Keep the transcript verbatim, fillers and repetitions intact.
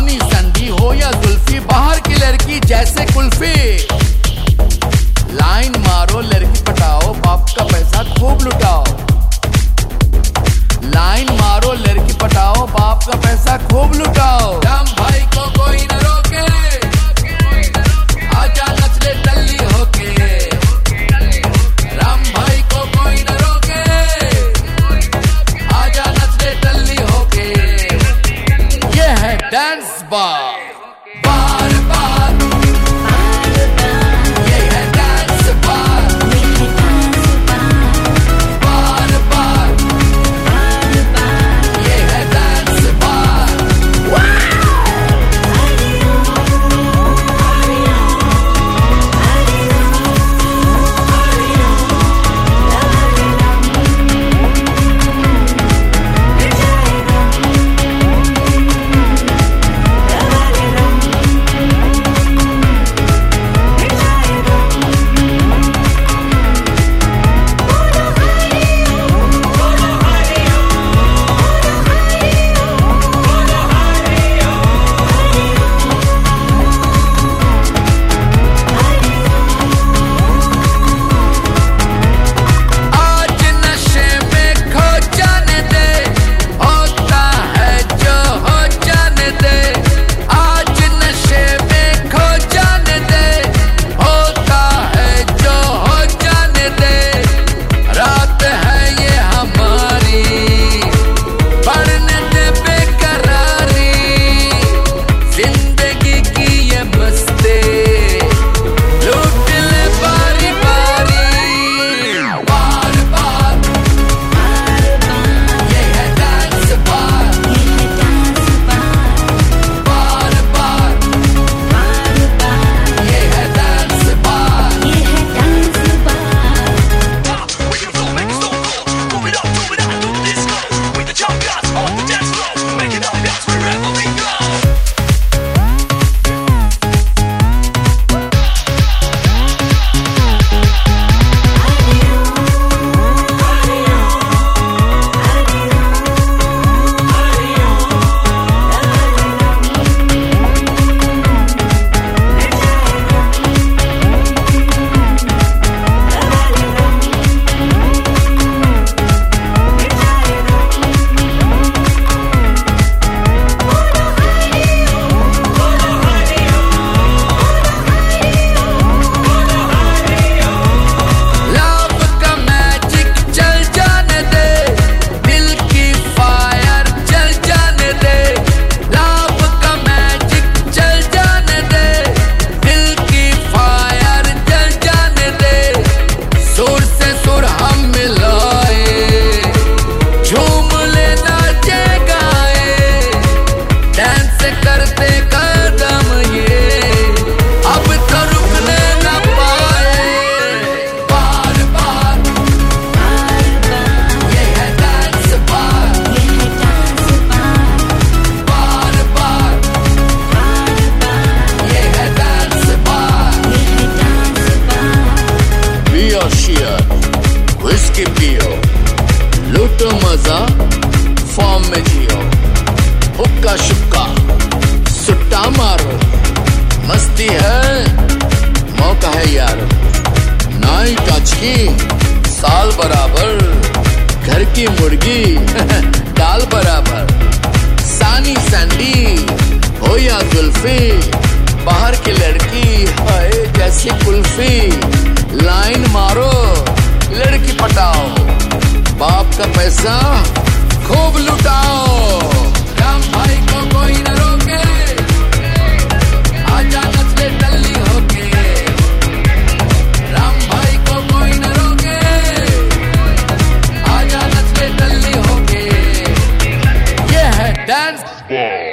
सानी संडी हो या जुल्फी, बाहर की लड़की जैसे कुल्फी। लाइन मारो लड़की पटाओ, बाप का पैसा खूब लुटाओ। लाइन मारो लड़की पटाओ, बाप का पैसा खूब लुटाओ। राम भाई को कोई न रोके, आजा नच ले टल्ली होके। राम भाई को कोई न रोके, आजा नच ले टल्ली होके। ये है डांस बार, बार बार ये है डांस बार, बार बार ये है डांस बार। विस्की पियो, लूटो मजा, फॉर्म में जियो। हुक्का शुक्का सुट्टा मारो, मस्ती है मौका है यार। नाई टच की साल बराबर, घर की मुर्गी दाल बराबर। सानी सैंडी हो या जुल्फी, बाहर की लड़की है जैसी कुल्फी। लाइन मारो लड़की पटाओ, बाप का पैसा खूब लुटाओ। राम भाई को कोई न रोके, आजा नच ले टल्ली होके। राम भाई को कोई न रोके, आजा नच ले टल्ली होके। ये है डांस।